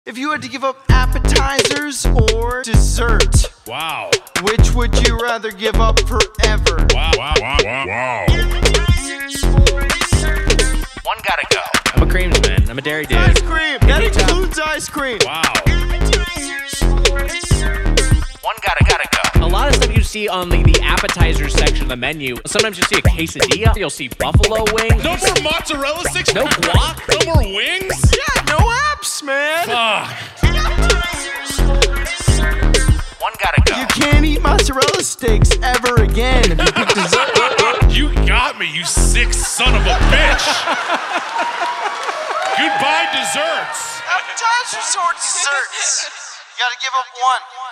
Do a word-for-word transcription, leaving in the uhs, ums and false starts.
If you had to give up appetizers or dessert, Wow. which would you rather give up forever? Wow, wow, wow, wow, wow. One gotta go. I'm a creams man. I'm a dairy dude. Ice cream! That Anytime. includes ice cream! Wow. One gotta gotta go. A lot of stuff you see on the, the appetizer section of the menu. Sometimes you'll see a quesadilla. You'll see buffalo wings. No more mozzarella sticks? No guac. No more wings? Yeah, no apps, man! Fuck. One gotta go. You can't eat mozzarella sticks ever again if you pick dessert. You got me, you sick son of a bitch. Goodbye, desserts. Appetizers or desserts? You gotta give up one.